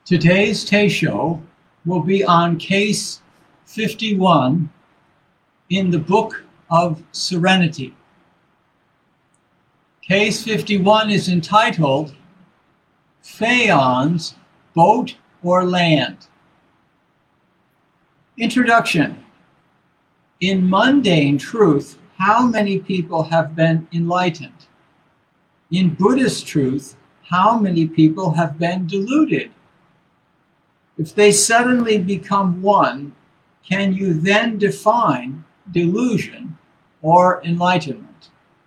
Today's Show will be on case 51 in the Book of Serenity. Case 51 is entitled Phaons, Boat or Land? Introduction. In mundane truth, how many people have been enlightened? In Buddhist truth, how many people have been deluded? If they suddenly become one, can you then define delusion or enlightenment?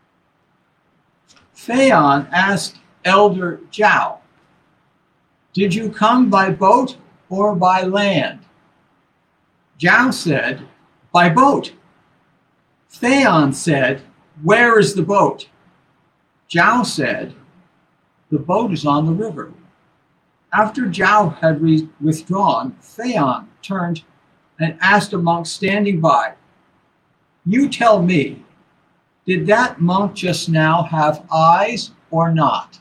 Phaon asked Elder Zhao, "Did you come by boat or by land?" Zhao said, "By boat." Phaon said, "Where is the boat?" Zhao said, "The boat is on the river." After Zhao had withdrawn, Phaon turned and asked a monk standing by, "You tell me, did that monk just now have eyes or not?"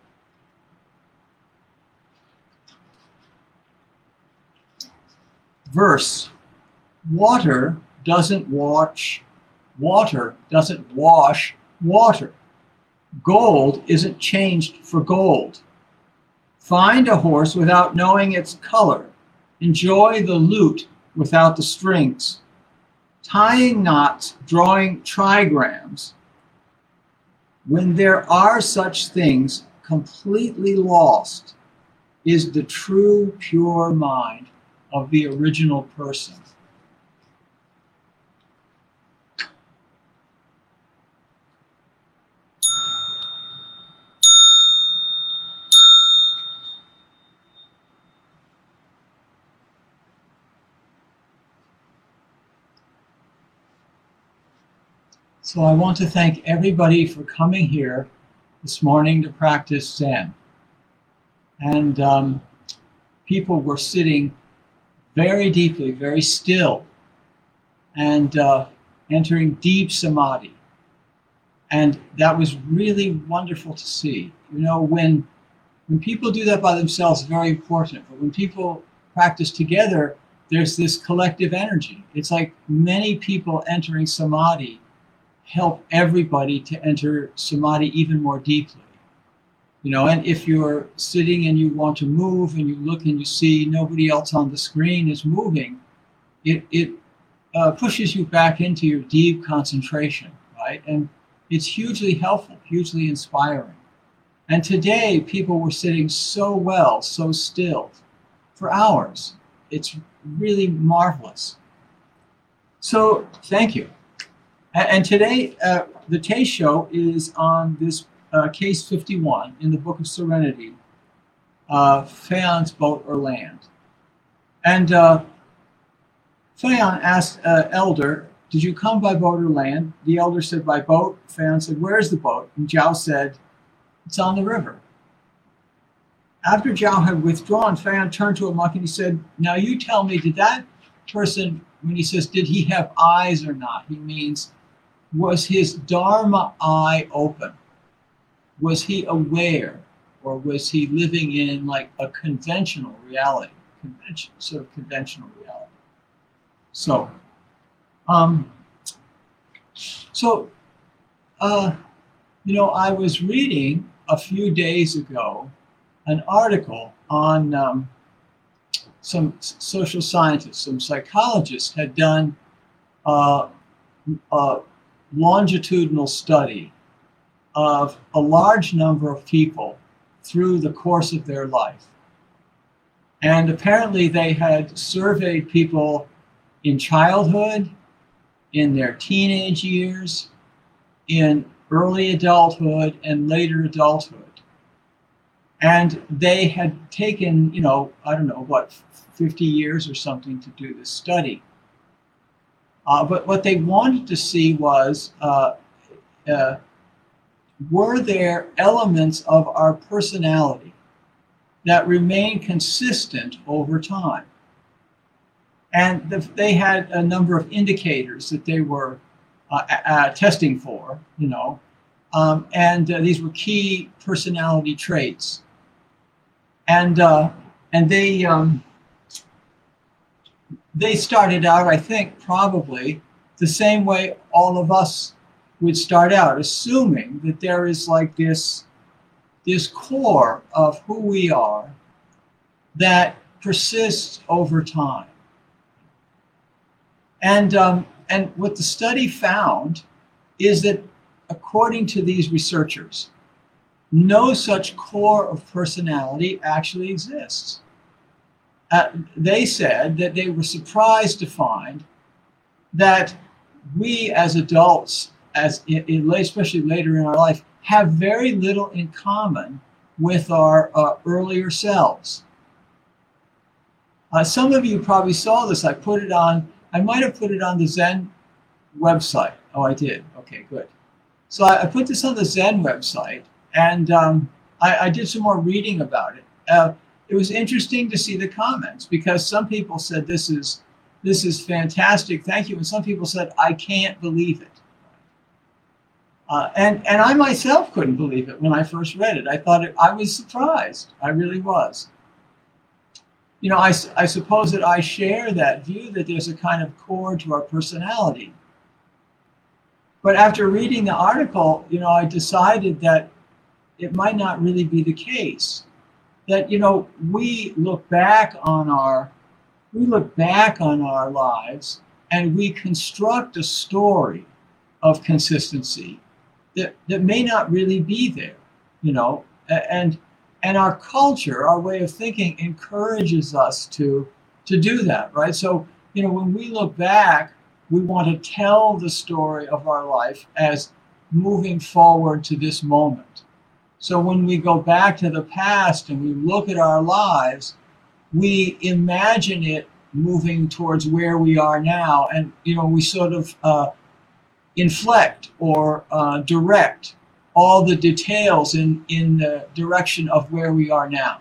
Verse. Water doesn't wash water. Gold isn't changed for gold. Find a horse without knowing its color. Enjoy the lute without the strings. Tying knots, drawing trigrams. When there are such things, completely lost is the true pure mind of the original person. So I want to thank everybody for coming here this morning to practice Zen. And people were sitting very deeply, very still, and entering deep samadhi. And that was really wonderful to see. You know, when people do that by themselves, it's very important. But when people practice together, there's this collective energy. It's like many people entering samadhi help everybody to enter samadhi even more deeply. You know, and if you're sitting and you want to move and you look and you see nobody else on the screen is moving, it pushes you back into your deep concentration, right? And it's hugely helpful, hugely inspiring. And today, people were sitting so well, so still, for hours. It's really marvelous. So, thank you. And today, the Taste Show is on this case 51 in the Book of Serenity, Phaon's Boat or Land. And Phaon asked Elder, "Did you come by boat or land?" The elder said, "By boat." Phaon said, "Where's the boat?" And Zhao said, "It's on the river." After Zhao had withdrawn, Phaon turned to a monk and he said, "Now you tell me, did that person, when he says, did he have eyes or not, he means, was his Dharma eye open? Was he aware? Or was he living in like a conventional reality? Conventional reality. So, you know, I was reading a few days ago an article on some social scientists, some psychologists had done a longitudinal study of a large number of people through the course of their life. And apparently they had surveyed people in childhood, in their teenage years, in early adulthood, and later adulthood. And they had taken, you know, I don't know, what, 50 years or something to do this study. But what they wanted to see was, were there elements of our personality that remain consistent over time? And they had a number of indicators that they were testing for, you know, and these were key personality traits. And and they started out, I think, probably the same way all of us would start out, assuming that there is like this core of who we are that persists over time. And what the study found is that, according to these researchers, no such core of personality actually exists. They said that they were surprised to find that we as adults, especially later in our life, have very little in common with our earlier selves. Some of you probably saw this. I might have put it on the Zen website. Oh, I did. Okay, good. So I put this on the Zen website, and I did some more reading about it. It was interesting to see the comments, because some people said, this is fantastic, thank you, and some people said, I can't believe it. And I myself couldn't believe it when I first read it. I was surprised. I really was. You know, I suppose that I share that view that there's a kind of core to our personality. But after reading the article, you know, I decided that it might not really be the case. That, you know, we look back on our lives and we construct a story of consistency that may not really be there, you know, and our culture, our way of thinking, encourages us to do that, right? So, you know, when we look back, we want to tell the story of our life as moving forward to this moment. So when we go back to the past and we look at our lives, we imagine it moving towards where we are now, and, you know, we sort of inflect or direct all the details in the direction of where we are now.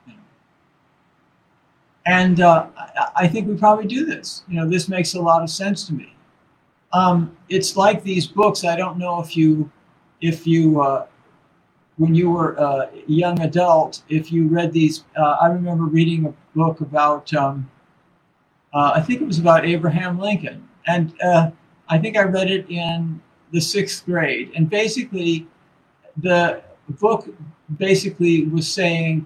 And I think we probably do this. You know, this makes a lot of sense to me. It's like these books. I don't know if you when you were a young adult, if you read these. I remember reading a book about, I think it was about Abraham Lincoln. And I think I read it in the 6th grade. And basically, the book basically was saying,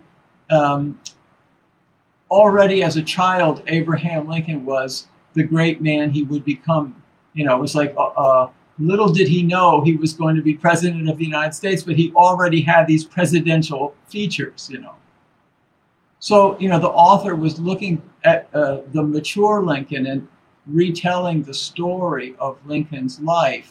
already as a child, Abraham Lincoln was the great man he would become. You know, it was like, little did he know he was going to be president of the United States, but he already had these presidential features, you know. So, you know, the author was looking at the mature Lincoln and retelling the story of Lincoln's life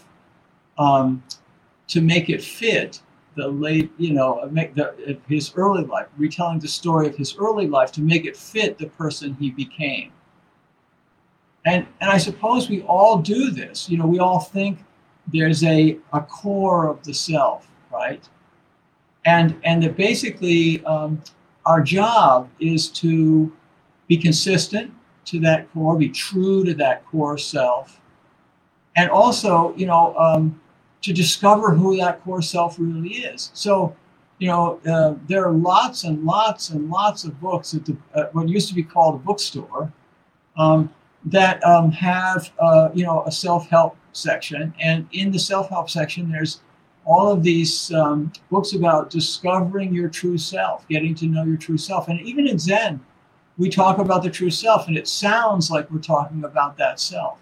to make it fit the late, you know, his early life, retelling the story of his early life to make it fit the person he became. And I suppose we all do this. You know, we all think there's a core of the self, right? And that basically our job is to be consistent to that core, be true to that core self, and also, you know, to discover who that core self really is. So, you know, there are lots and lots and lots of books at what used to be called a bookstore that have, you know, a self-help section. And in the self-help section, there's all of these books about discovering your true self, getting to know your true self. And even in Zen, we talk about the true self, and it sounds like we're talking about that self.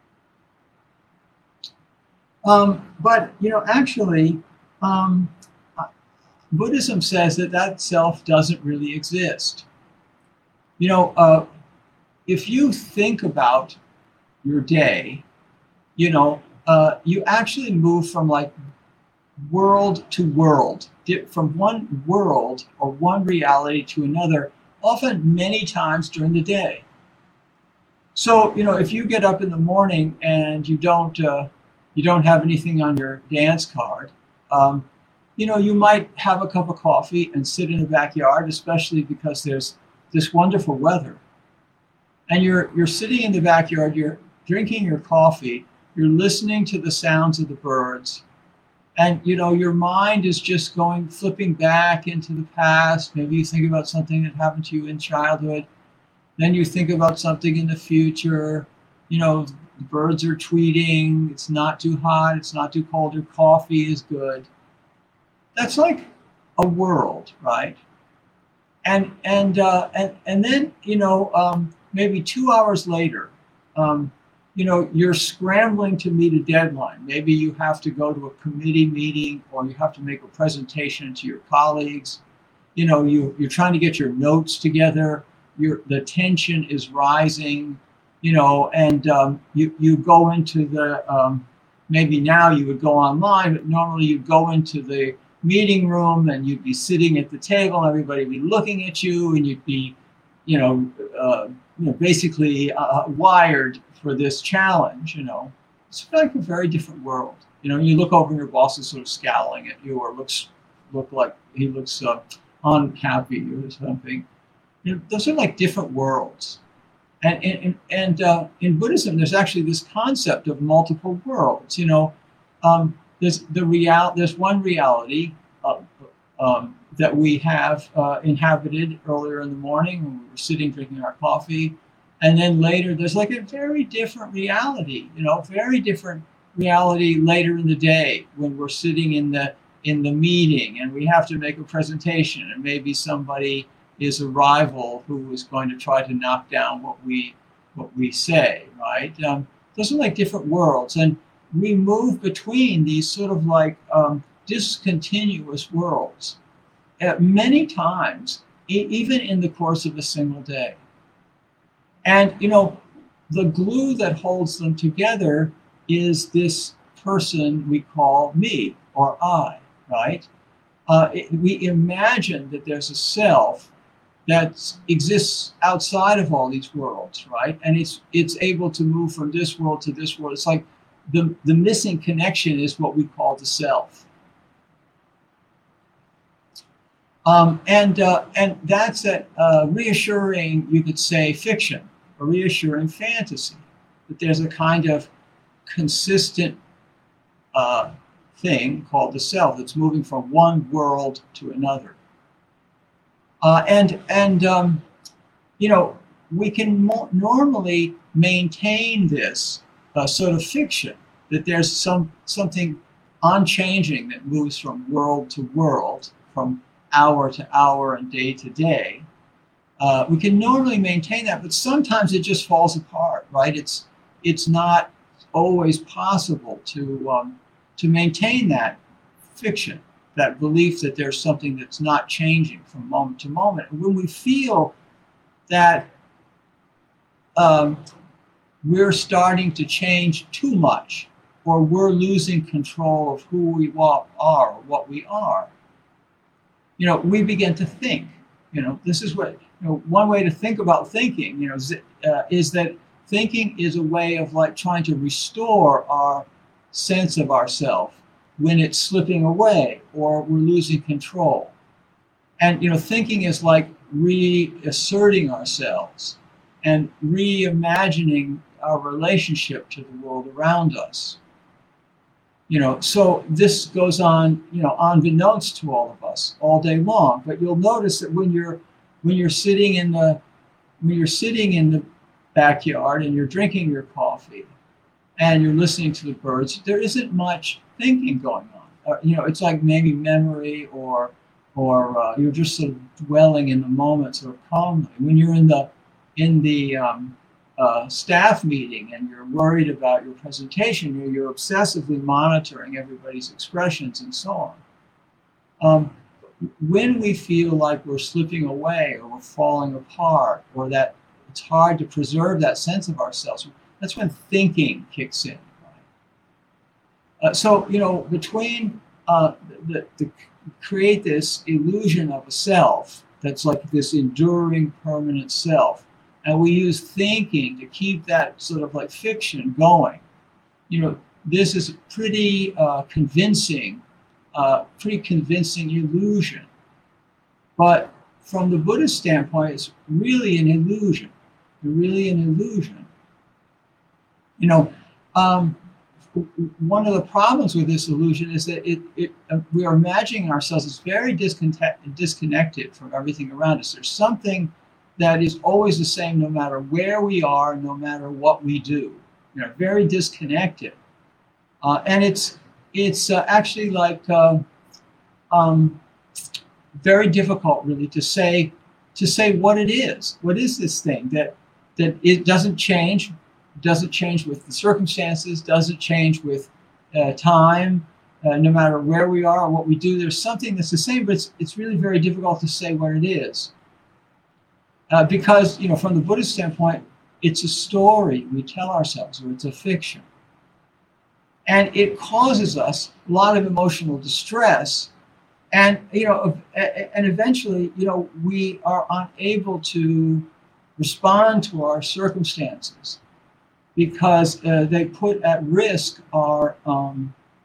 But, you know, actually, Buddhism says that self doesn't really exist. You know, if you think about your day, you know, you actually move from like world to world, from one world or one reality to another, often many times during the day. So, you know, if you get up in the morning and you don't have anything on your dance card, you know, you might have a cup of coffee and sit in the backyard, especially because there's this wonderful weather. And you're sitting in the backyard, you're drinking your coffee, you're listening to the sounds of the birds, And your mind is just flipping back into the past. Maybe you think about something that happened to you in childhood. Then you think about something in the future. The birds are tweeting. It's not too hot. It's not too cold. Your coffee is good. That's like a world, right? And then maybe 2 hours later, you're scrambling to meet a deadline. Maybe you have to go to a committee meeting, or you have to make a presentation to your colleagues. You're trying to get your notes together. The tension is rising, and you go into the maybe now you would go online, but normally you'd go into the meeting room and you'd be sitting at the table, and everybody would be looking at you, and you'd be, basically wired for this challenge. It's like a very different world. You look over and your boss is sort of scowling at you, or look like he looks unhappy or something. Those are like different worlds. And in Buddhism, there's actually this concept of multiple worlds. There's one reality that we have inhabited earlier in the morning when we were sitting drinking our coffee, and then later there's like a very different reality. Very different reality later in the day when we're sitting in the meeting and we have to make a presentation, and maybe somebody is a rival who is going to try to knock down what we say, right? Those are like different worlds, and we move between these sort of like discontinuous worlds many times, even in the course of a single day. And the glue that holds them together is this person we call me or I, right? We imagine that there's a self that exists outside of all these worlds, right? And it's able to move from this world to this world. It's like the missing connection is what we call the self. And that's a reassuring, you could say, fiction, a reassuring fantasy, that there's a kind of consistent thing called the self that's moving from one world to another. We can normally maintain this sort of fiction, that there's something unchanging that moves from world to world, from hour to hour and day to day. We can normally maintain that, but sometimes it just falls apart, right? It's not always possible to maintain that fiction, that belief that there's something that's not changing from moment to moment. And when we feel that we're starting to change too much, or we're losing control of who we are or what we are, we begin to think. This is what, one way to think about thinking, is that thinking is a way of like trying to restore our sense of ourself when it's slipping away or we're losing control. And thinking is like reasserting ourselves and reimagining our relationship to the world around us. So this goes on, unbeknownst to all of us all day long. But you'll notice that when you're sitting in the backyard and you're drinking your coffee and you're listening to the birds, there isn't much thinking going on. It's like maybe memory or you're just sort of dwelling in the moment sort of calmly. When you're in the staff meeting and you're worried about your presentation, you're obsessively monitoring everybody's expressions and so on. When we feel like we're slipping away or we're falling apart, or that it's hard to preserve that sense of ourselves, that's when thinking kicks in. Right? So between the create this illusion of a self that's like this enduring, permanent self, and we use thinking to keep that sort of like fiction going. This is a pretty convincing illusion. But from the Buddhist standpoint, it's really an illusion. Really an illusion. one of the problems with this illusion is that we are imagining ourselves as very disconnected from everything around us. There's something that is always the same no matter where we are, no matter what we do. Very disconnected. And it's actually like very difficult, really, to say what it is. What is this thing that it doesn't change? Doesn't change with the circumstances, doesn't change with time, no matter where we are or what we do. There's something that's the same, but it's really very difficult to say what it is. Because, from the Buddhist standpoint, it's a story we tell ourselves, or it's a fiction. And it causes us a lot of emotional distress. And, and eventually, we are unable to respond to our circumstances, because they put at risk the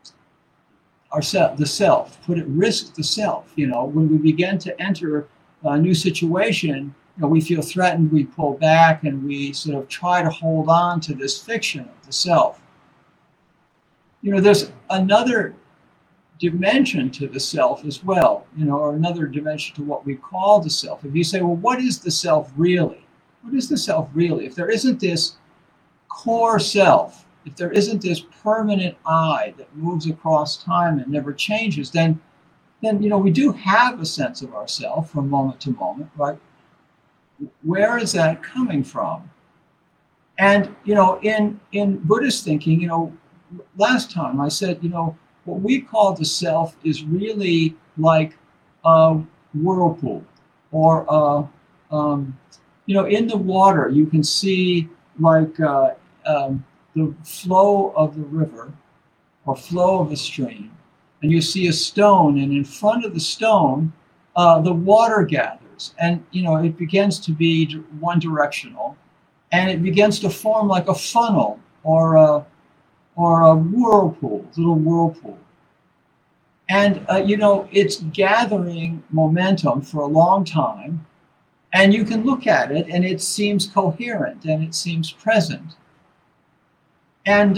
self, put at risk the self. When we begin to enter a new situation, we feel threatened, we pull back, and we sort of try to hold on to this fiction of the self. There's another dimension to the self as well, or another dimension to what we call the self. If you say, well, what is the self really? What is the self really? If there isn't this core self, if there isn't this permanent I that moves across time and never changes, then we do have a sense of ourself from moment to moment, right? Where is that coming from? And in Buddhist thinking, last time I said, what we call the self is really like a whirlpool, or in the water you can see like the flow of the river or flow of a stream, and you see a stone, and in front of the stone, the water gathers, and it begins to be one directional, and it begins to form like a funnel or a whirlpool, little whirlpool. And it's gathering momentum for a long time, and you can look at it, and it seems coherent, and it seems present. And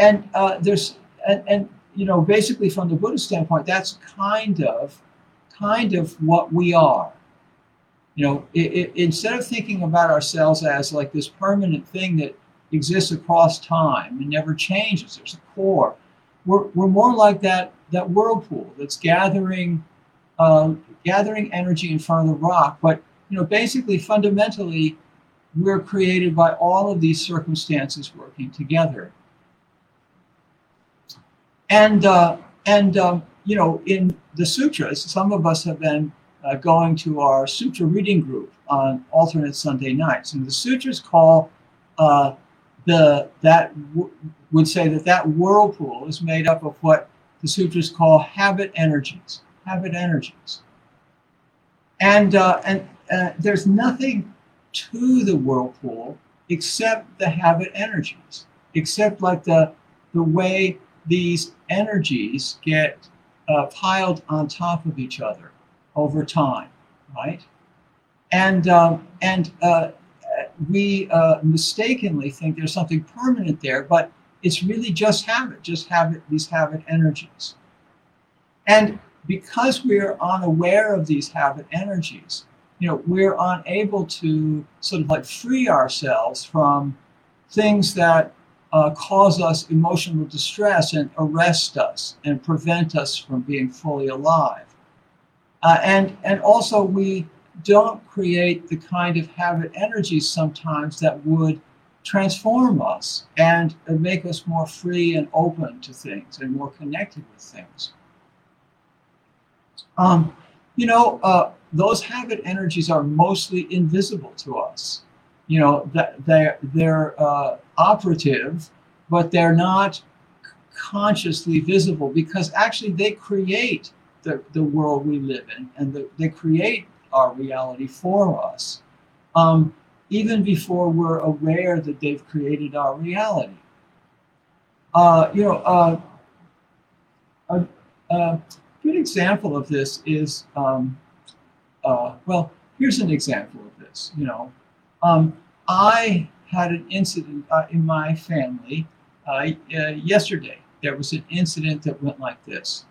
basically from the Buddhist standpoint, that's kind of what we are. Instead of thinking about ourselves as like this permanent thing that exists across time and never changes, there's a core. We're more like that whirlpool that's gathering energy in front of the rock. But basically, fundamentally, we're created by all of these circumstances working together. And in the sutras, some of us have been going to our sutra reading group on alternate Sunday nights, and the sutras call would say that whirlpool is made up of what the sutras call habit energies. And there's nothing to the whirlpool except the habit energies, except like the way these energies get piled on top of each other over time, right? And we mistakenly think there's something permanent there, but it's really just these habit energies. And because we're unaware of these habit energies, we're unable to sort of like free ourselves from things that cause us emotional distress and arrest us and prevent us from being fully alive. And also we don't create the kind of habit energies sometimes that would transform us and make us more free and open to things and more connected with things. Those habit energies are mostly invisible to us. That they're operative, but they're not consciously visible, because actually they create the world we live in, and they create our reality for us, even before we're aware that they've created our reality. A good example of this is, here's an example of this. I had an incident in my family yesterday. There was an incident that went like this.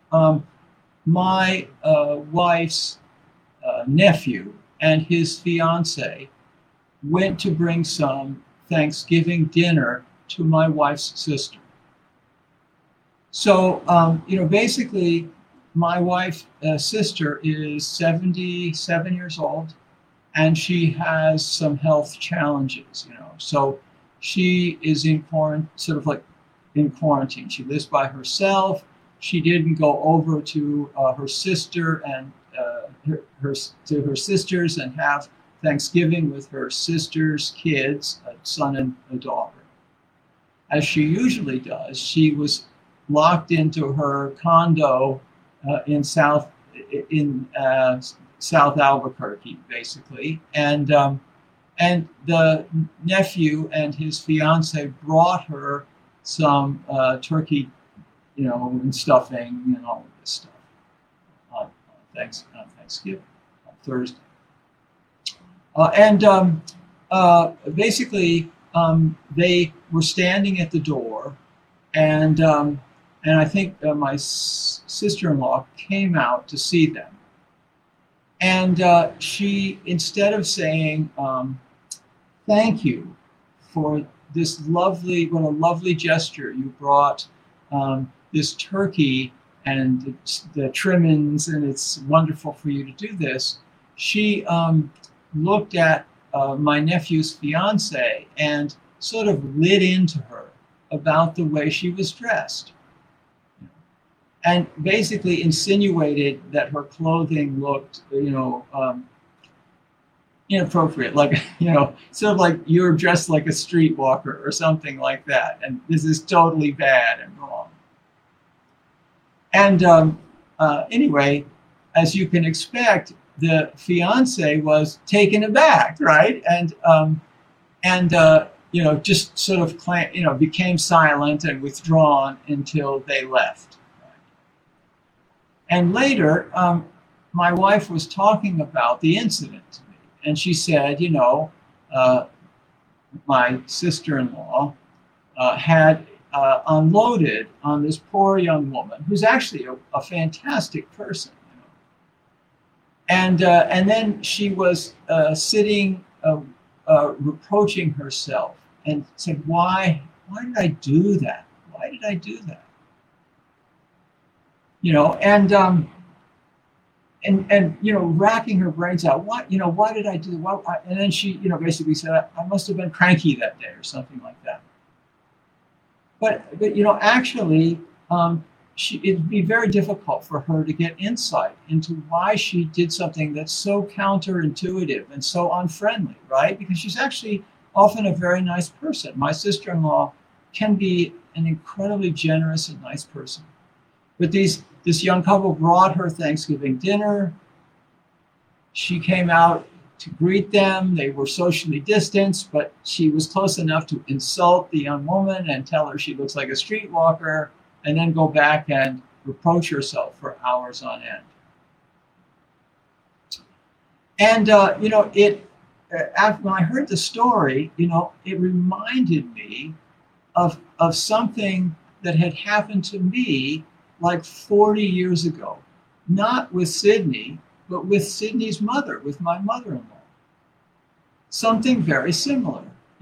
My wife's nephew and his fiance went to bring some Thanksgiving dinner to my wife's sister. So, basically, my wife's sister is 77 years old, and she has some health challenges, So she is in quarantine. She lives by herself. She didn't go over to her sister and to her sisters and have Thanksgiving with her sister's kids, a son and a daughter. As she usually does, she was locked into her condo in South Albuquerque, basically, and the nephew and his fiance brought her some turkey, and stuffing and all of this stuff on Thanksgiving, on Thursday. Basically, they were standing at the door, and I think my sister-in-law came out to see them. And she, instead of saying, thank you for this lovely, what a lovely gesture, you brought this turkey and the trimmings, and it's wonderful for you to do this. She looked at my nephew's fiance and sort of lit into her about the way she was dressed, and basically insinuated that her clothing looked, inappropriate, like, sort of like you're dressed like a streetwalker or something like that, and this is totally bad and wrong. And anyway, as you can expect, the fiance was taken aback, right? And just sort of became silent and withdrawn until they left. And later, my wife was talking about the incident to me, and she said, my sister-in-law had unloaded on this poor young woman, who's actually a fantastic person, And then she was sitting, reproaching herself, and said, "Why did I do that? Why did I do that?" And racking her brains out. Why did I do that? And then she, basically said, "I must have been cranky that day," or something like that. But actually, it'd be very difficult for her to get insight into why she did something that's so counterintuitive and so unfriendly, right? Because she's actually often a very nice person. My sister-in-law can be an incredibly generous and nice person. But this young couple brought her Thanksgiving dinner. She came out to greet them. They were socially distanced, but she was close enough to insult the young woman and tell her she looks like a streetwalker, and then go back and reproach herself for hours on end. And when I heard the story, it reminded me of something that had happened to me like 40 years ago, not with Sydney, but with Sydney's mother, with my mother-in-law. Something very similar,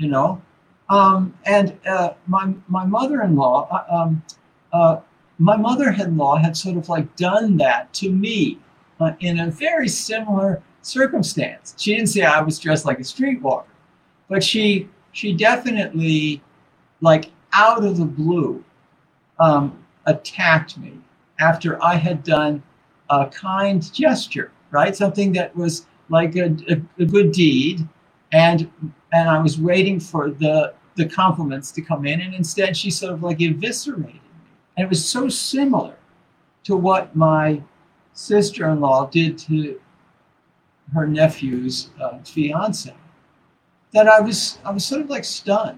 And my mother-in-law, my mother-in-law had sort of like done that to me in a very similar circumstance. She didn't say I was dressed like a streetwalker, but she definitely, like out of the blue, attacked me after I had done a kind gesture, right? Something that was like a good deed, and I was waiting for the compliments to come in, and instead she sort of like eviscerated me. And it was so similar to what my sister-in-law did to her nephew's fiance, that I was sort of like stunned.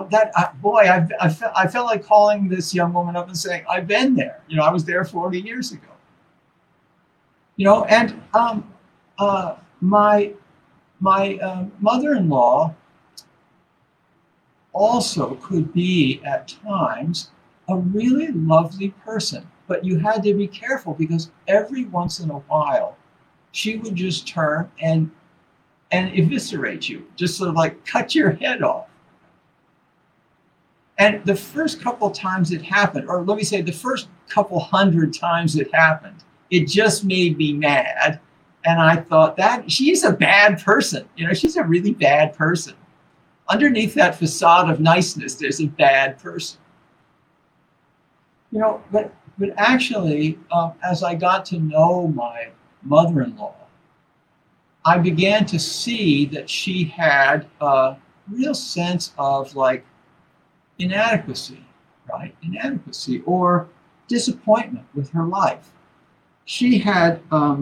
I felt like calling this young woman up and saying, "I've been there. I was there 40 years ago." And my mother-in-law also could be at times a really lovely person. But you had to be careful because every once in a while she would just turn and eviscerate you, just sort of like cut your head off. And the first couple times it happened, or let me say the first couple hundred times it happened, it just made me mad. And I thought that she's a bad person. She's a really bad person. Underneath that facade of niceness, there's a bad person. But actually, as I got to know my mother-in-law, I began to see that she had a real sense of like inadequacy, right? Inadequacy or disappointment with her life. She had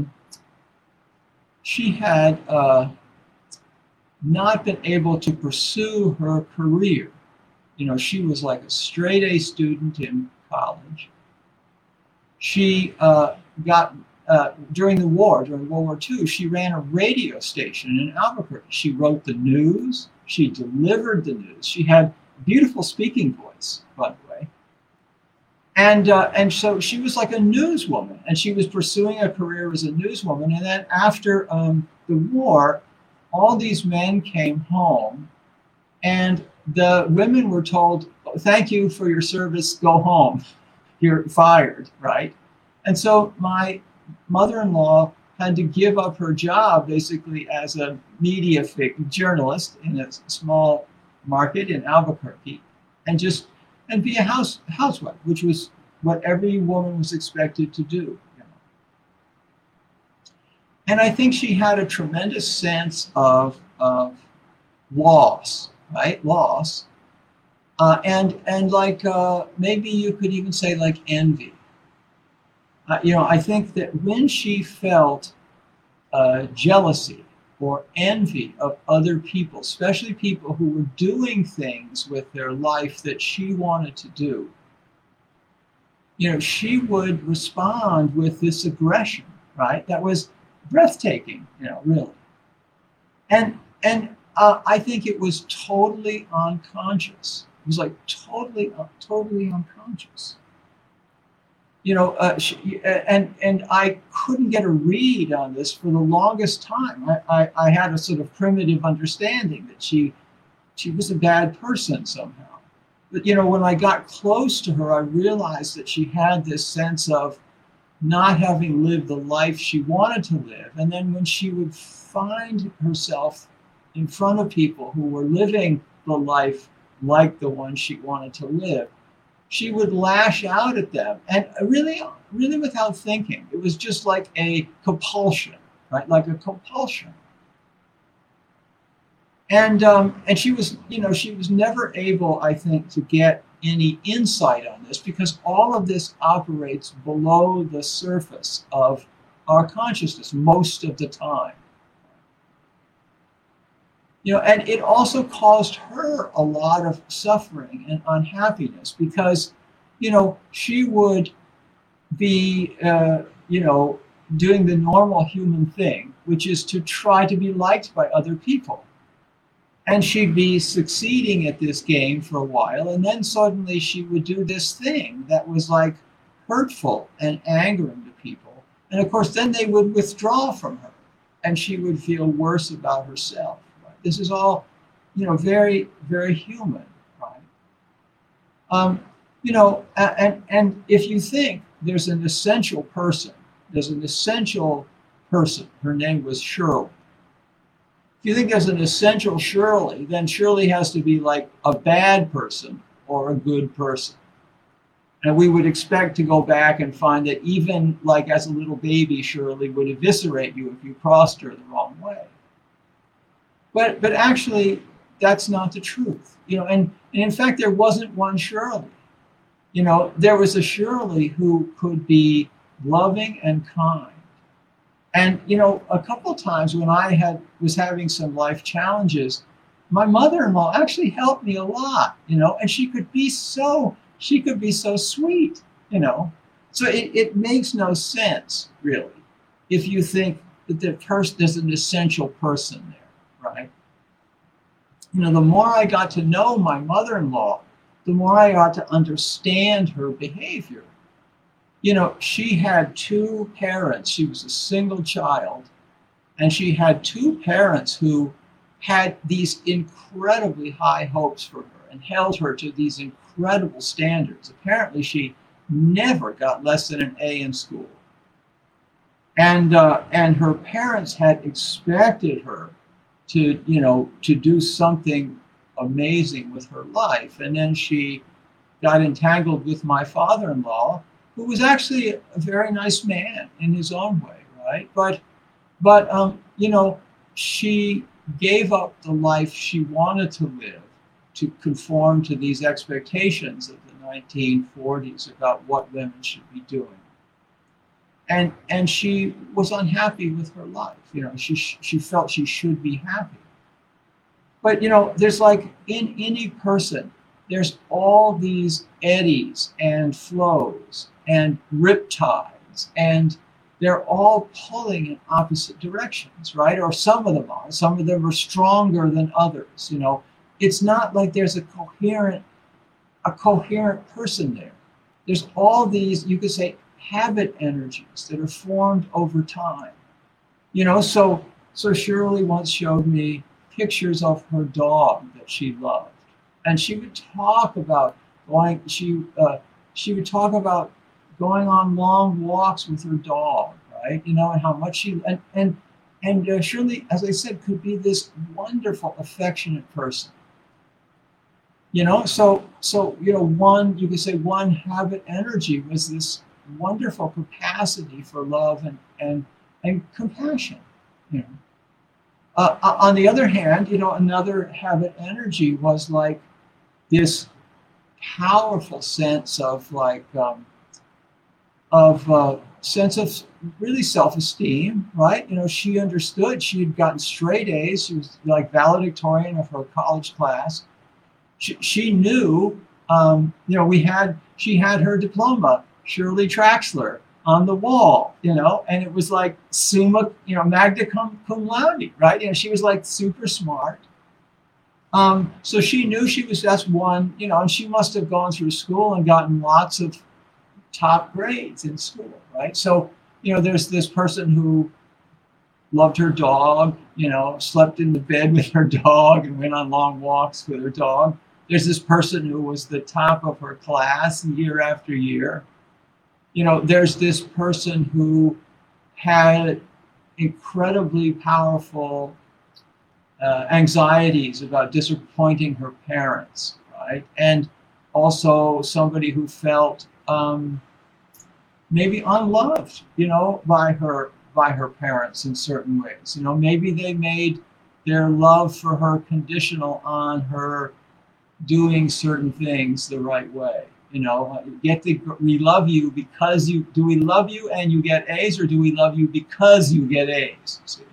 not been able to pursue her career. She was like a straight A student in college. She got during World War II, she ran a radio station in Albuquerque. She wrote the news. She delivered the news. She had a beautiful speaking voice, by the way. And so she was like a newswoman, and she was pursuing a career as a newswoman. And then after the war, all these men came home, and the women were told, "Thank you for your service. Go home. You're fired," right? And so my mother-in-law had to give up her job basically as a media journalist in a small market in Albuquerque, and be a housewife, which was what every woman was expected to do. And I think she had a tremendous sense of loss, right? Loss, and like maybe you could even say like envy. I think that when she felt jealousy or envy of other people, especially people who were doing things with their life that she wanted to do, she would respond with this aggression, right? That was breathtaking, really. And I think it was totally unconscious. It was like totally unconscious. And I couldn't get a read on this for the longest time. I had a sort of primitive understanding that she was a bad person somehow. But, when I got close to her, I realized that she had this sense of not having lived the life she wanted to live. And then when she would find herself in front of people who were living the life like the one she wanted to live, she would lash out at them, and really, really without thinking. It was just like a compulsion, right? Like a compulsion. And she was, she was never able, I think, to get any insight on this because all of this operates below the surface of our consciousness most of the time. And it also caused her a lot of suffering and unhappiness because, she would be, doing the normal human thing, which is to try to be liked by other people. And she'd be succeeding at this game for a while, and then suddenly she would do this thing that was like hurtful and angering to people. And of course, then they would withdraw from her, and she would feel worse about herself. This is all, very, very human, right? And if you think there's an essential person, her name was Shirley. If you think there's an essential Shirley, then Shirley has to be like a bad person or a good person. And we would expect to go back and find that even like as a little baby, Shirley would eviscerate you if you crossed her the wrong way. But actually, that's not the truth. And in fact, there wasn't one Shirley. There was a Shirley who could be loving and kind. And, a couple of times when I was having some life challenges, my mother-in-law actually helped me a lot, and she could be so sweet, So it makes no sense, really, if you think that there's an essential person there. Right. the more I got to know my mother-in-law, the more I got to understand her behavior. She had two parents. She was a single child, and she had two parents who had these incredibly high hopes for her and held her to these incredible standards. Apparently, she never got less than an A in school. And her parents had expected her to do something amazing with her life. And then she got entangled with my father-in-law, who was actually a very nice man in his own way, right? But she gave up the life she wanted to live to conform to these expectations of the 1940s about what women should be doing. And she was unhappy with her life. She felt she should be happy. But there's like in any person, there's all these eddies and flows and riptides, and they're all pulling in opposite directions, right? Or some of them are. Some of them are stronger than others. It's not like there's a coherent person there. There's all these, you could say, habit energies that are formed over time. So Shirley once showed me pictures of her dog that she loved, and she would talk about going on long walks with her dog, right? And how much she and Shirley, as I said, could be this wonderful, affectionate person. So one, you could say, one habit energy was this wonderful capacity for love and compassion. On the other hand, another habit energy was like this powerful sense of sense of really self-esteem, right? She understood. She had gotten straight A's. She was like valedictorian of her college class. She knew, she had her diploma, Shirley Traxler, on the wall, and it was like summa, magna cum laude, right? She was like super smart. So she knew she was just one, and she must have gone through school and gotten lots of top grades in school, right? So, there's this person who loved her dog, slept in the bed with her dog and went on long walks with her dog. There's this person who was the top of her class year after year. There's this person who had incredibly powerful anxieties about disappointing her parents, right? And also somebody who felt maybe unloved, by her parents in certain ways. Maybe they made their love for her conditional on her doing certain things the right way. We love you because do we love you and you get A's, or do we love you because you get A's? See?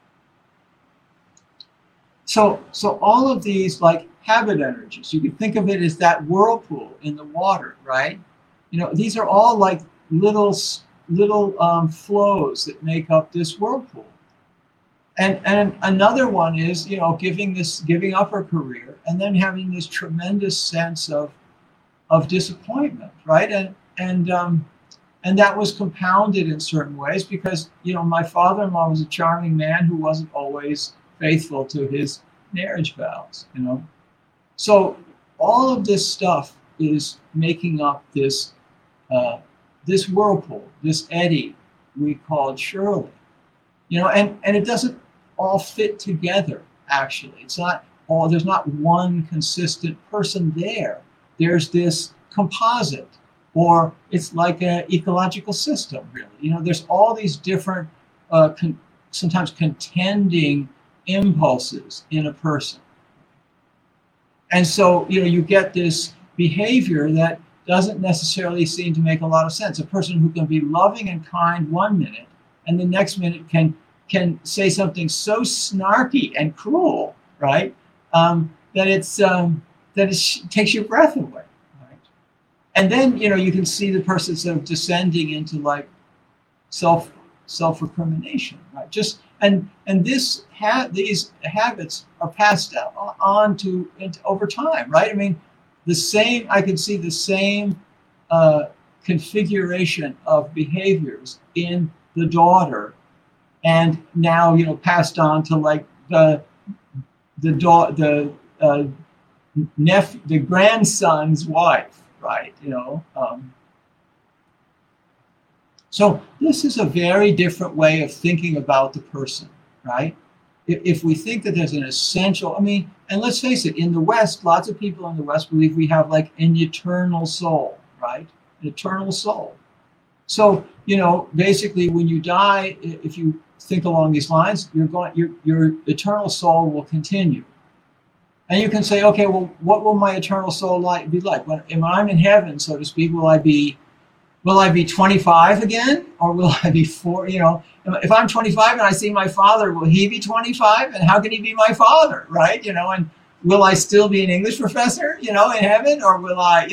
So all of these like habit energies, you can think of it as that whirlpool in the water, right? These are all like little flows that make up this whirlpool. And another one is, giving up her career and then having this tremendous sense of disappointment, right? And that was compounded in certain ways because, my father-in-law was a charming man who wasn't always faithful to his marriage vows, So all of this stuff is making up this whirlpool, this eddy we called Shirley, and it doesn't all fit together, actually. It's not all, there's not one consistent person there. There's this composite, or it's like an ecological system, really. There's all these different, sometimes contending impulses in a person. And so, you get this behavior that doesn't necessarily seem to make a lot of sense. A person who can be loving and kind one minute, and the next minute can say something so snarky and cruel, right? That it takes your breath away, right? And then you can see the person sort of descending into like self-recrimination, right? Just and these habits are passed on to over time, right? I mean, I can see the same configuration of behaviors in the daughter, and now passed on to like the grandson's wife, right? So this is a very different way of thinking about the person, right? If we think that there's an essential, I mean, and let's face it, in the West, lots of people in the West believe we have like an eternal soul, right? An eternal soul. So, basically when you die, if you think along these lines, your eternal soul will continue. And you can say, okay, well, what will my eternal soul be like? When I'm in heaven, so to speak, will I be 25 again? Or will I be 4? If I'm 25 and I see my father, will he be 25? And how can he be my father, right? And will I still be an English professor, in heaven? Or will I,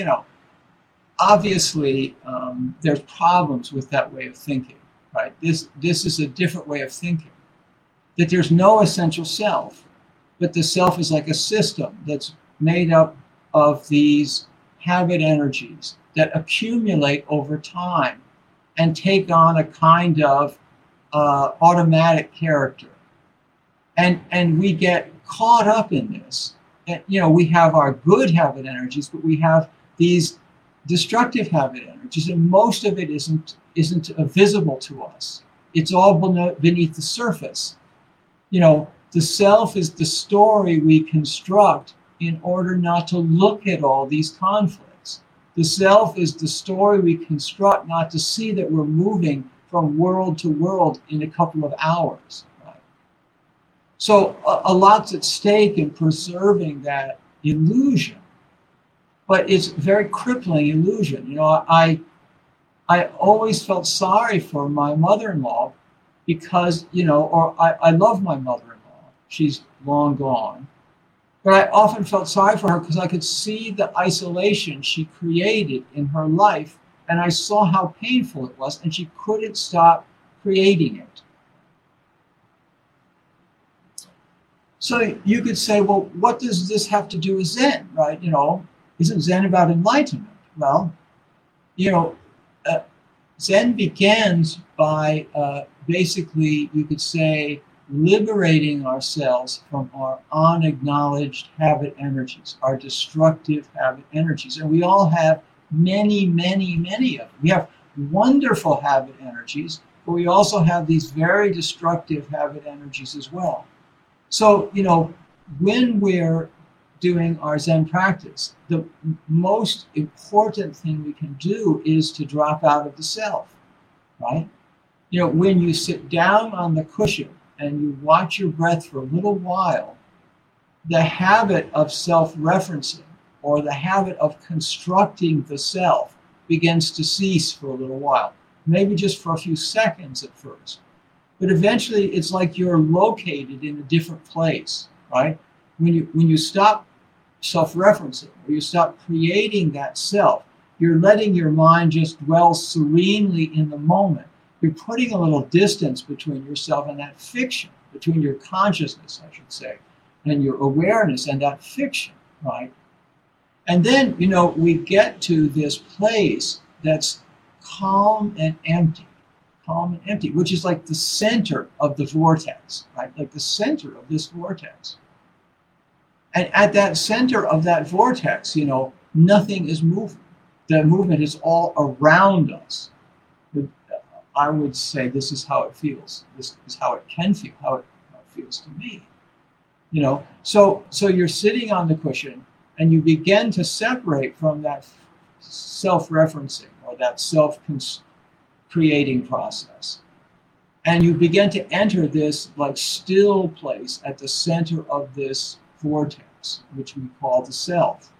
obviously, there's problems with that way of thinking, right? This is a different way of thinking. That there's no essential self, but the self is like a system that's made up of these habit energies that accumulate over time and take on a kind of automatic character. And we get caught up in this. And, we have our good habit energies, but we have these destructive habit energies, and most of it isn't visible to us. It's all beneath the surface. The self is the story we construct in order not to look at all these conflicts. The self is the story we construct not to see that we're moving from world to world in a couple of hours. Right? So a lot's at stake in preserving that illusion, but it's a very crippling illusion. I always felt sorry for my mother-in-law because, I love my mother-in-law. She's long gone. But I often felt sorry for her because I could see the isolation she created in her life, and I saw how painful it was, and she couldn't stop creating it. So you could say, well, what does this have to do with Zen, right? Isn't Zen about enlightenment? Well, Zen begins by basically, you could say, liberating ourselves from our unacknowledged habit energies, our destructive habit energies. And we all have many, many, many of them. We have wonderful habit energies, but we also have these very destructive habit energies as well. So, when we're doing our Zen practice, the most important thing we can do is to drop out of the self, right? When you sit down on the cushion and you watch your breath for a little while, the habit of self-referencing or the habit of constructing the self begins to cease for a little while, maybe just for a few seconds at first. But eventually it's like you're located in a different place, right? When you stop self-referencing or you stop creating that self, you're letting your mind just dwell serenely in the moment. You're putting a little distance between yourself and that fiction, between your consciousness, I should say, and your awareness and that fiction, right? And then, we get to this place that's calm and empty, which is like the center of the vortex, right? Like the center of this vortex. And at that center of that vortex, nothing is moving. The movement is all around us. I would say this is how it feels. This is how it can feel, how it feels to me. So you're sitting on the cushion and you begin to separate from that self-referencing or that self-creating process. And you begin to enter this like still place at the center of this vortex, which we call the self.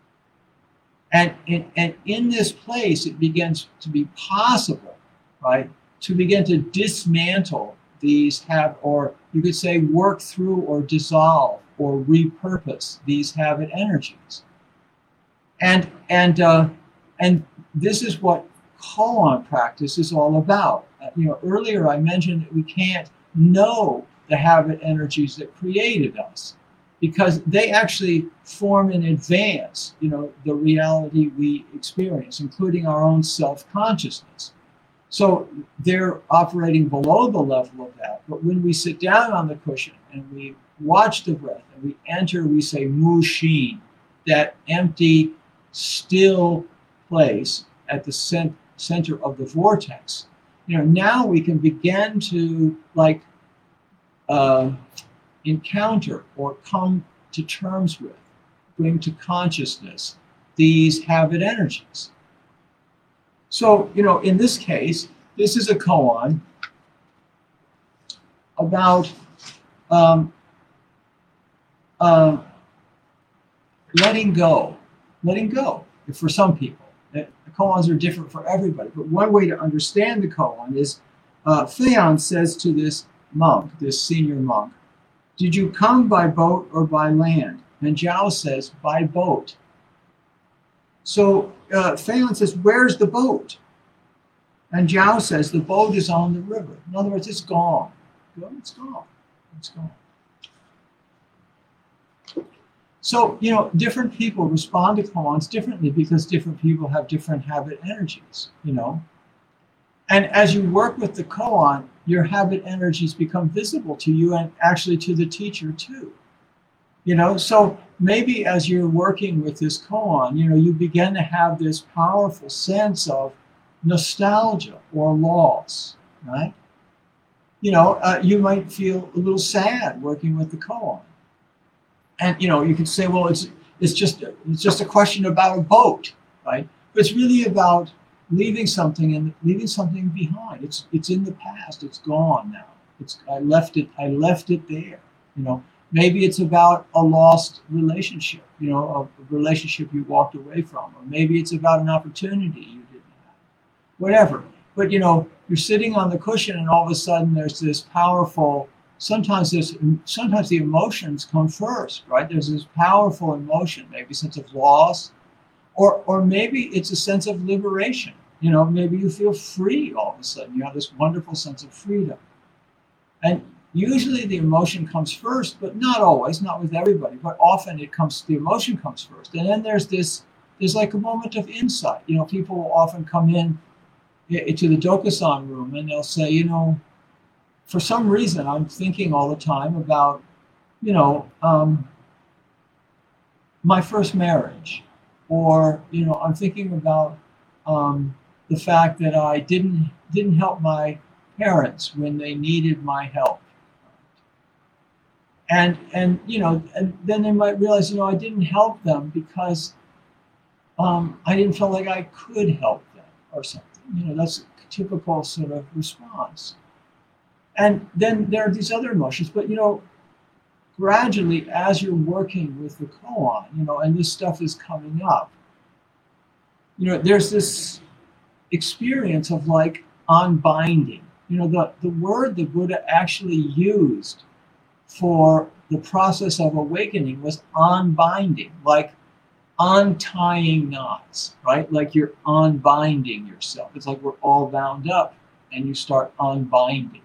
And in this place, it begins to be possible, right, to begin to dismantle these or you could say work through or dissolve or repurpose these habit energies. And this is what koan practice is all about. Earlier I mentioned that we can't know the habit energies that created us, because they actually form in advance, the reality we experience, including our own self-consciousness. So they're operating below the level of that. But when we sit down on the cushion and we watch the breath and we enter, we say Mushin, that empty, still place at the center of the vortex. Now we can begin to encounter or come to terms with, bring to consciousness these habit energies. So, in this case, this is a koan about letting go. For some people, the koans are different for everybody. But one way to understand the koan is, Phaon says to this monk, this senior monk, "Did you come by boat or by land?" And Jiao says, "By boat." So Phaon says, "Where's the boat?" And Jiao says, "The boat is on the river." In other words, it's gone. It's gone. It's gone. So, different people respond to koans differently because different people have different habit energies, And as you work with the koan, your habit energies become visible to you and actually to the teacher too. So maybe as you're working with this koan, you begin to have this powerful sense of nostalgia or loss, right? You might feel a little sad working with the koan. And, you could say, well, it's just a question about a boat, right? But it's really about leaving something behind. It's in the past. It's gone now. I left it there. Maybe it's about a lost relationship, a relationship you walked away from, or maybe it's about an opportunity you didn't have. Whatever. But you're sitting on the cushion and all of a sudden there's this powerful, sometimes the emotions come first, right? There's this powerful emotion, maybe a sense of loss, or maybe it's a sense of liberation. Maybe you feel free all of a sudden. You have this wonderful sense of freedom. And usually the emotion comes first, but not always, not with everybody, but often the emotion comes first. And then there's like a moment of insight. People will often come in to the Dokusan room and they'll say, for some reason I'm thinking all the time about, my first marriage, or, I'm thinking about the fact that I didn't help my parents when they needed my help. And then they might realize, I didn't help them because I didn't feel like I could help them or something. That's a typical sort of response. And then there are these other emotions, but gradually as you're working with the koan, and this stuff is coming up, there's this experience of unbinding. The word the Buddha actually used for the process of awakening was unbinding, like untying knots, right? Like you're unbinding yourself. It's like we're all bound up and you start unbinding.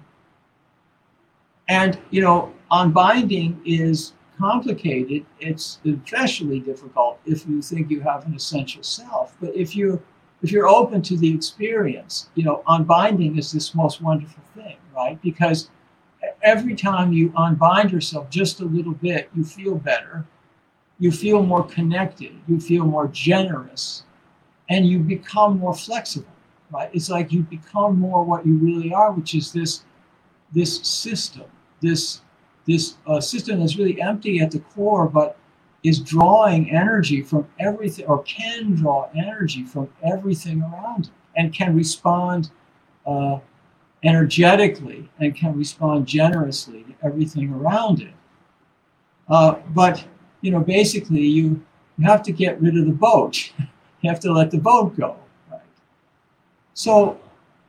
And, unbinding is complicated. It's especially difficult if you think you have an essential self. But if you're open to the experience, unbinding is this most wonderful thing, right? Because every time you unbind yourself just a little bit, you feel better. You feel more connected. You feel more generous. And you become more flexible, right? It's like you become more what you really are, which is this system. This system that's really empty at the core, but is drawing energy from everything, or can draw energy from everything around it, and can respond energetically, and can respond generously to everything around it. But basically, you have to get rid of the boat. You have to let the boat go, right? So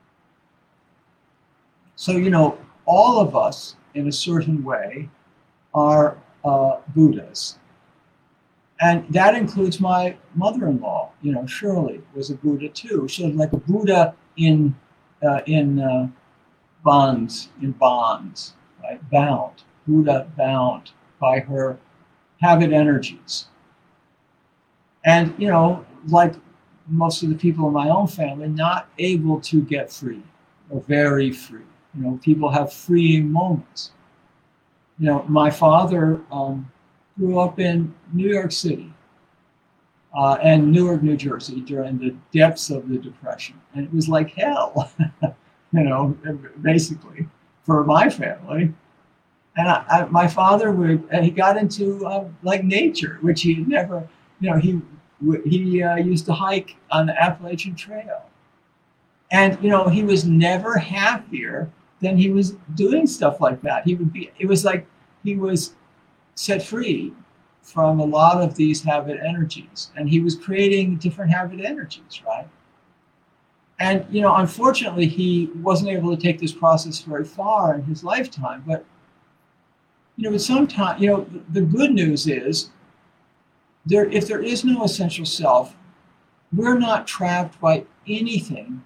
all of us, in a certain way, are Buddhas. And that includes my mother-in-law, Shirley was a Buddha too. She was like a Buddha by bonds, right? Bound, Buddha bound by her habit energies. And, like most of the people in my own family, not able to get free or very free. People have freeing moments. My father grew up in New York City and Newark, New Jersey during the depths of the Depression. And it was like hell, basically, for my family. And my father he got into like nature, which he had never, he used to hike on the Appalachian Trail. And, he was never happier than he was doing stuff like that. It was like he was set free from a lot of these habit energies, and he was creating different habit energies, right? And, unfortunately, he wasn't able to take this process very far in his lifetime. But, sometimes, the good news is if there is no essential self, we're not trapped by anything.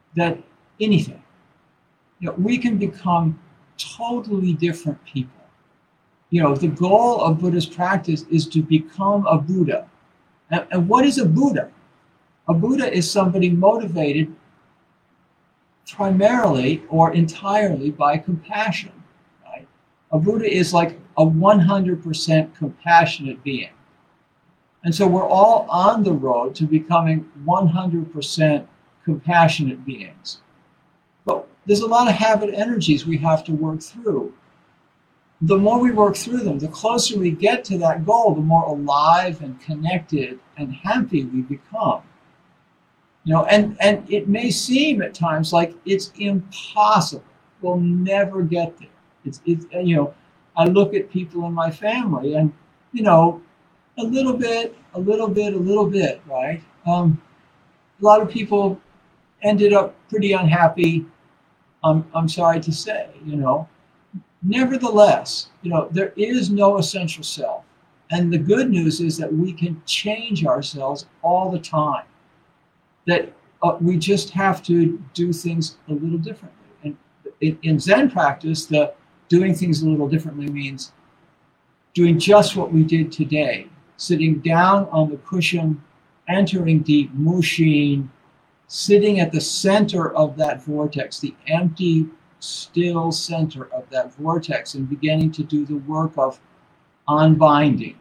We can become totally different people. The goal of Buddhist practice is to become a Buddha. And what is a Buddha? A Buddha is somebody motivated primarily or entirely by compassion. Right? A Buddha is like a 100% compassionate being. And so we're all on the road to becoming 100% compassionate beings. But there's a lot of habit energies we have to work through. The more we work through them, the closer we get to that goal, the more alive and connected and happy we become. And it may seem at times like it's impossible. We'll never get there. I look at people in my family and, a little bit, right? A lot of people ended up pretty unhappy, I'm sorry to say, Nevertheless, there is no essential self. And the good news is that we can change ourselves all the time. That we just have to do things a little differently. And in Zen practice, the doing things a little differently means doing just what we did today. Sitting down on the cushion, entering deep mushin, sitting at the center of that vortex, the empty, still center of that vortex, and beginning to do the work of unbinding.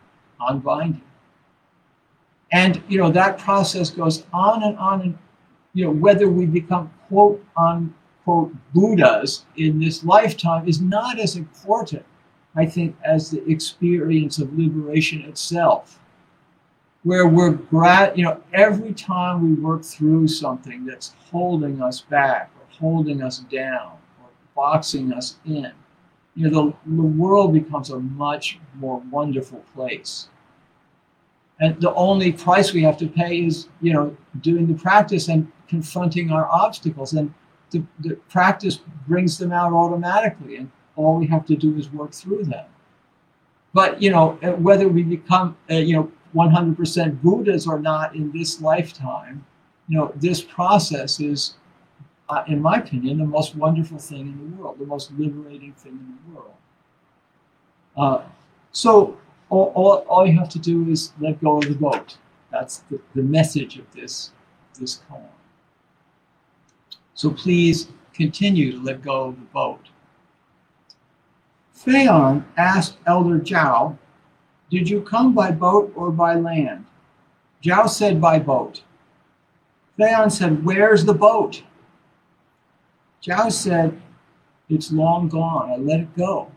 And, that process goes on and on. And, whether we become quote unquote Buddhas in this lifetime is not as important, I think, as the experience of liberation itself, where we're every time we work through something that's holding us back or holding us down or boxing us in, the world becomes a much more wonderful place. And the only price we have to pay is, doing the practice and confronting our obstacles. And the practice brings them out automatically. And all we have to do is work through them. But, whether we become, 100% Buddhas or not in this lifetime, this process is, in my opinion, the most wonderful thing in the world, the most liberating thing in the world. So all you have to do is let go of the boat. That's the message of this koan. So please continue to let go of the boat. Phaon asked Elder Zhao, "Did you come by boat or by land?" Zhao said, "By boat." Phaon said, "Where's the boat?" Zhao said, "It's long gone. I let it go.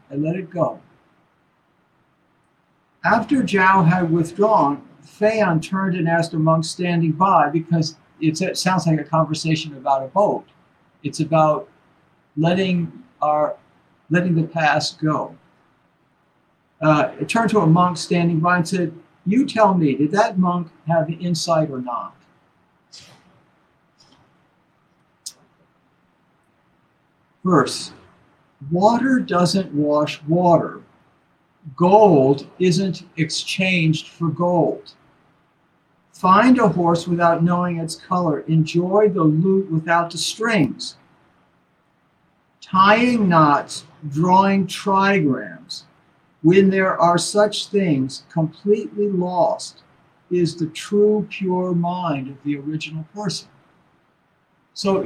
After Zhao had withdrawn, Phaon turned and asked a monk standing by, because it sounds like a conversation about a boat. It's about letting the past go. It turned to a monk standing by and said, "You tell me, did that monk have insight or not?" Verse, water doesn't wash water. Gold isn't exchanged for gold. Find a horse without knowing its color. Enjoy the lute without the strings. tying knots, drawing trigrams, when there are such things, completely lost is the true pure mind of the original person. So,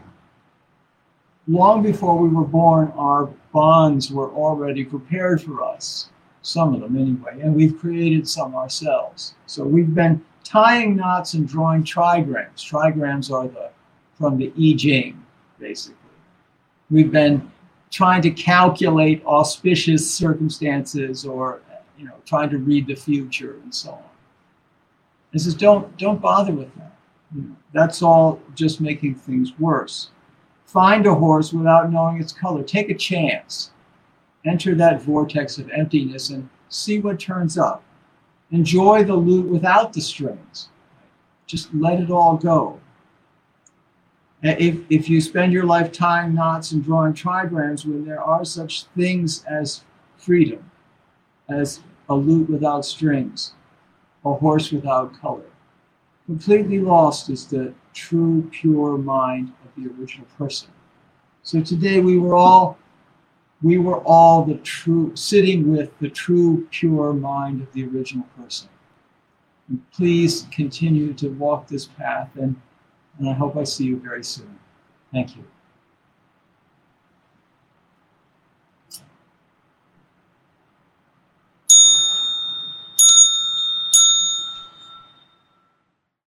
long before we were born, our bonds were already prepared for us, some of them anyway, and we've created some ourselves. So we've been tying knots and drawing trigrams. Trigrams are from the I Ching, basically. We've been trying to calculate auspicious circumstances or, trying to read the future and so on. It says, don't bother with that. That's all just making things worse. Find a horse without knowing its color. Take a chance. Enter that vortex of emptiness and see what turns up. Enjoy the lute without the strings. Just let it all go. If you spend your life tying knots and drawing trigrams when there are such things as freedom, as a lute without strings, a horse without color, completely lost is the true pure mind of the original person. So today we were all the true, sitting with the true pure mind of the original person. And please continue to walk this path, and I hope I see you very soon. Thank you.